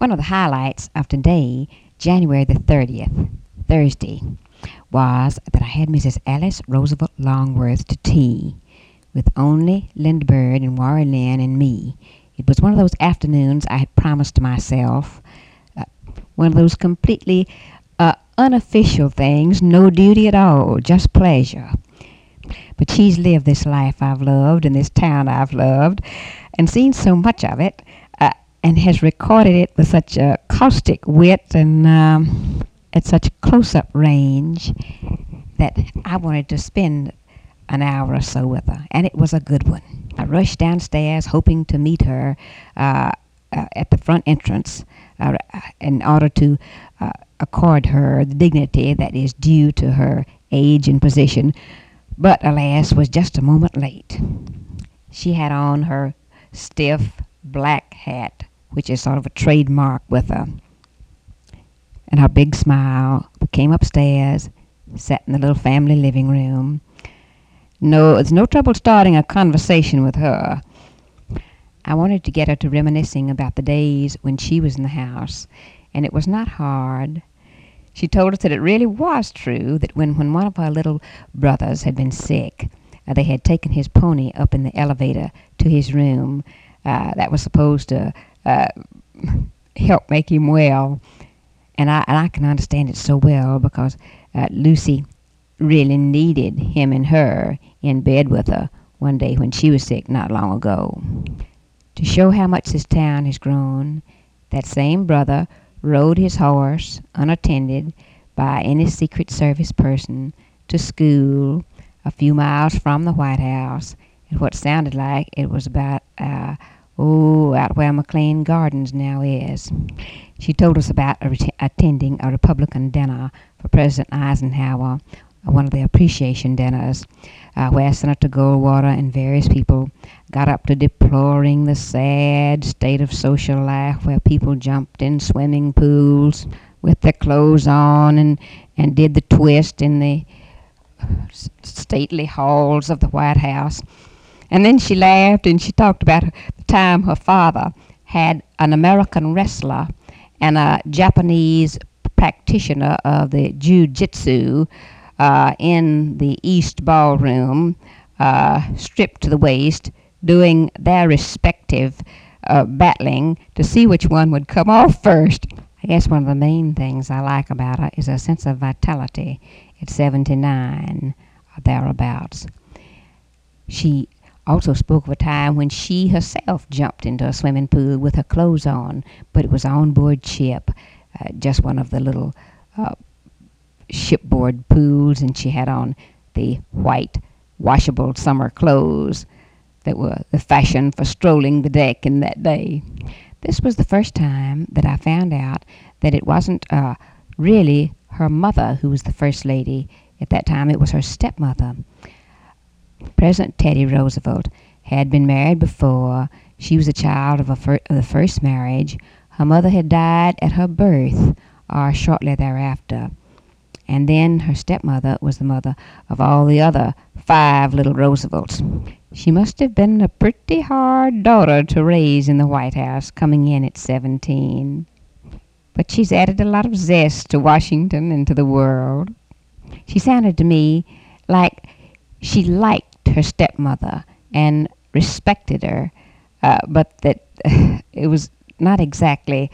One of the highlights of today, January the 30th, Thursday, was that I had Mrs. Alice Roosevelt Longworth to tea with only Linda Bird and Warren Lynn and me. It was one of those afternoons I had promised to myself, one of those completely unofficial things, no duty at all, just pleasure. But she's lived this life I've loved in this town I've loved and seen so much of it, and has recorded it with such a caustic wit and at such close-up range that I wanted to spend an hour or so with her, and it was a good one. I rushed downstairs hoping to meet her at the front entrance in order to accord her the dignity that is due to her age and position, but alas, was just a moment late. She had on her stiff black hat, which is sort of a trademark with her, and her big smile. We came upstairs, sat in the little family living room. No, it's no trouble starting a conversation with her. I wanted to get her to reminiscing about the days when she was in the house, and it was not hard. She told us that it really was true that when one of her little brothers had been sick, they had taken his pony up in the elevator to his room. That was supposed to help make him well. And I can understand it so well because Lucy really needed him and her in bed with her one day when she was sick not long ago. To show how much this town has grown, that same brother rode his horse unattended by any Secret Service person to school a few miles from the White House at what sounded like it was about out where McLean Gardens now is. She told us about attending a Republican dinner for President Eisenhower, one of the appreciation dinners, where Senator Goldwater and various people got up to deploring the sad state of social life where people jumped in swimming pools with their clothes on and did the twist in the stately halls of the White House. And then she laughed and she talked about the time her father had an American wrestler and a Japanese practitioner of the jiu-jitsu in the East Ballroom, stripped to the waist, doing their respective battling to see which one would come off first. I guess one of the main things I like about her is her sense of vitality at 79 or thereabouts. She also spoke of a time when she herself jumped into a swimming pool with her clothes on, but it was on board ship, just one of the little shipboard pools, and she had on the white washable summer clothes that were the fashion for strolling the deck in that day. This was the first time that I found out that it wasn't really her mother who was the first lady at that time. It was her stepmother. President Teddy Roosevelt had been married before. She was a child of the first marriage. Her mother had died at her birth or shortly thereafter. And then her stepmother was the mother of all the other 5 little Roosevelts. She must have been a pretty hard daughter to raise in the White House, coming in at 17. But she's added a lot of zest to Washington and to the world. She sounded to me like she liked her stepmother and respected her, but that it was not exactly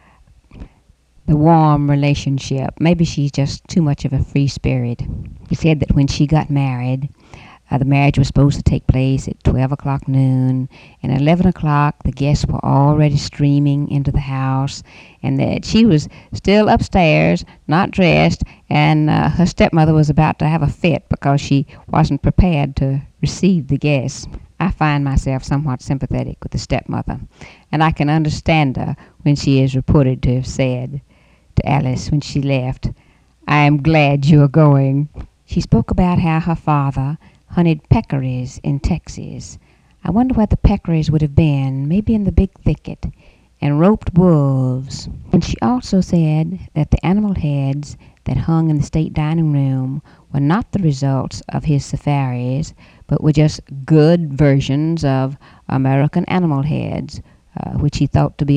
the warm relationship. Maybe she's just too much of a free spirit. She said that when she got married, the marriage was supposed to take place at 12 o'clock noon, and at 11 o'clock the guests were already streaming into the house, and that she was still upstairs, not dressed, and her stepmother was about to have a fit because she wasn't prepared to receive the guests. I find myself somewhat sympathetic with the stepmother, and I can understand her when she is reported to have said to Alice when she left, "I am glad you are going." She spoke about how her father hunted peccaries in Texas. I wonder where the peccaries would have been, maybe in the big thicket, and roped wolves. And she also said that the animal heads that hung in the state dining room were not the results of his safaris, but were just good versions of American animal heads, which he thought to be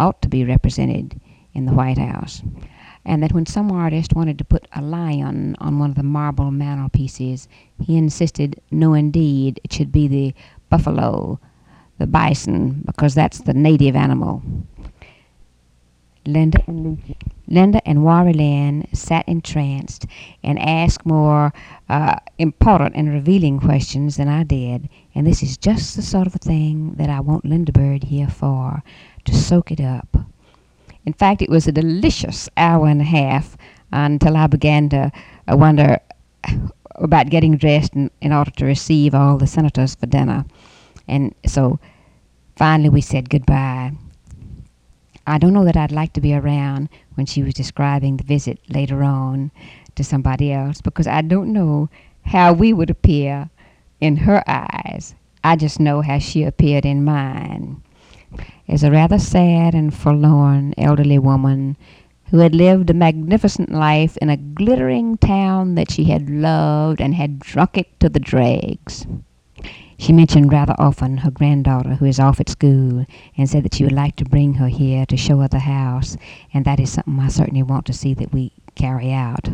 ought to be represented in the White House. And that when some artist wanted to put a lion on one of the marble mantelpieces, he insisted, no, indeed, it should be the buffalo, the bison, because that's the native animal. Linda and Warry Lynn sat entranced and asked more important and revealing questions than I did, and this is just the sort of thing that I want Linda Bird here for, to soak it up. In fact, it was a delicious hour and a half until I began to wonder about getting dressed in order to receive all the senators for dinner. And so finally we said goodbye. I don't know that I'd like to be around when she was describing the visit later on to somebody else, because I don't know how we would appear in her eyes. I just know how she appeared in mine, as a rather sad and forlorn elderly woman who had lived a magnificent life in a glittering town that she had loved and had drunk it to the dregs. She mentioned rather often her granddaughter, who is off at school, and said that she would like to bring her here to show her the house, and that is something I certainly want to see that we carry out.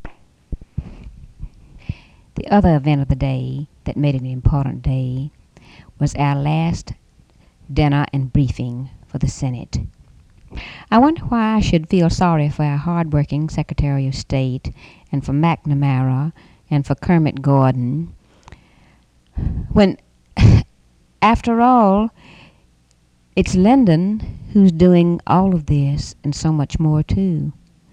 The other event of the day that made it an important day was our last dinner and briefing for the Senate. I wonder why I should feel sorry for our hard-working Secretary of State, and for McNamara, and for Kermit Gordon, when, after all, it's Lyndon who's doing all of this and so much more too.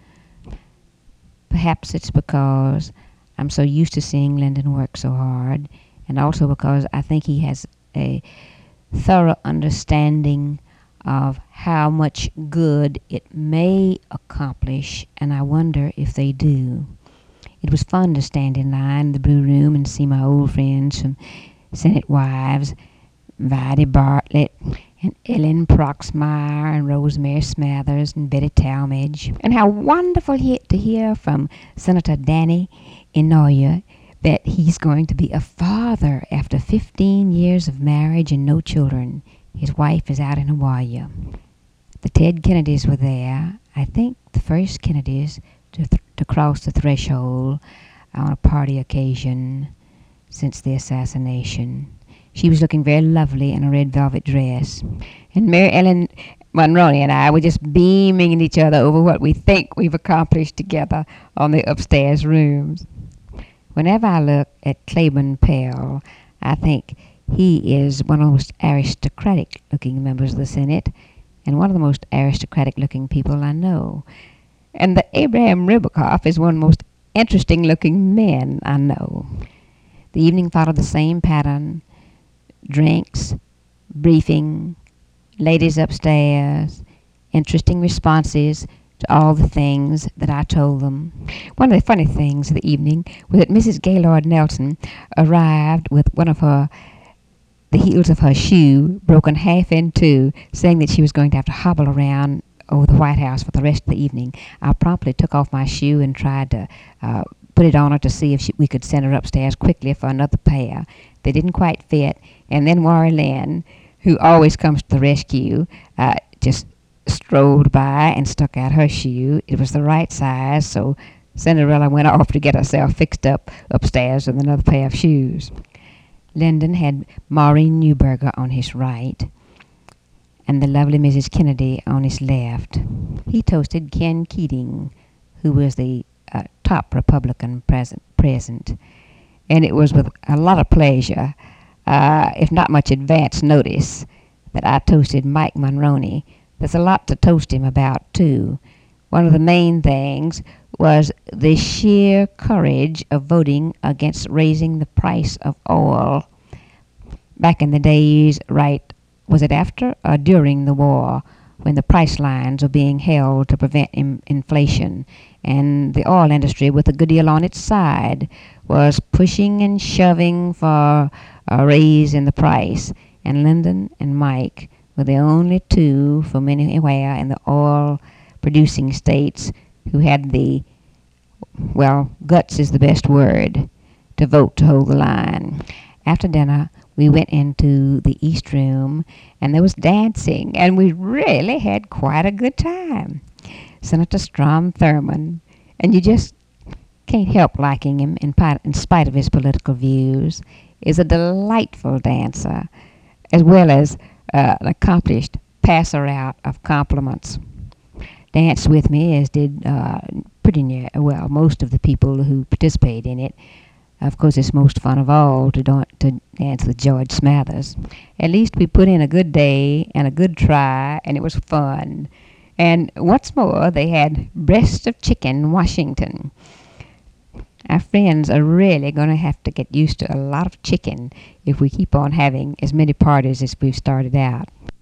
Perhaps it's because I'm so used to seeing Lyndon work so hard, and also because I think he has a thorough understanding of how much good it may accomplish, and I wonder if they do. It was fun to stand in line in the Blue Room and see my old friends from Senate Wives, Vidie Bartlett, and Ellen Proxmire, and Rosemary Smathers, and Betty Talmadge. And how wonderful to hear from Senator Danny Inouye that he's going to be a father after 15 years of marriage and no children. His wife is out in Hawaii. The Ted Kennedys were there. I think the first Kennedys to cross the threshold on a party occasion since the assassination. She was looking very lovely in a red velvet dress. And Mary Ellen Mulroney and I were just beaming at each other over what we think we've accomplished together on the upstairs rooms. Whenever I look at Claiborne Pell, I think he is one of the most aristocratic-looking members of the Senate, and one of the most aristocratic-looking people I know. And the Abraham Ribicoff is one of the most interesting-looking men I know. The evening followed the same pattern: drinks, briefing, ladies upstairs, interesting responses to all the things that I told them. One of the funny things of the evening was that Mrs. Gaylord Nelson arrived with the heels of her shoe broken half in two, saying that she was going to have to hobble around over the White House for the rest of the evening. I promptly took off my shoe and tried to put it on her to see if we could send her upstairs quickly for another pair. They didn't quite fit, and then Warry Lynn, who always comes to the rescue, just strolled by and stuck out her shoe. It was the right size, so Cinderella went off to get herself fixed up upstairs with another pair of shoes. Lyndon had Maureen Neuberger on his right, and the lovely Mrs. Kennedy on his left. He toasted Ken Keating, who was the top Republican present, and it was with a lot of pleasure, if not much advance notice, that I toasted Mike Mulroney. There's a lot to toast him about, too. One of the main things was the sheer courage of voting against raising the price of oil. Back in the days, was it after or during the war, when the price lines were being held to prevent inflation, and the oil industry, with a good deal on its side, was pushing and shoving for a raise in the price, and Lyndon and Mike were the only two from anywhere in the oil-producing states who had guts is the best word, to vote to hold the line. After dinner, we went into the East Room, and there was dancing, and we really had quite a good time. Senator Strom Thurmond, and you just can't help liking him in spite of his political views, is a delightful dancer, as well as an accomplished passer out of compliments. Danced with me, as did pretty near, well, most of the people who participate in it. Of course, it's most fun of all to dance with George Smathers. At least we put in a good day and a good try, and it was fun. And what's more, they had breast of chicken Washington. Our friends are really going to have to get used to a lot of chicken if we keep on having as many parties as we've started out.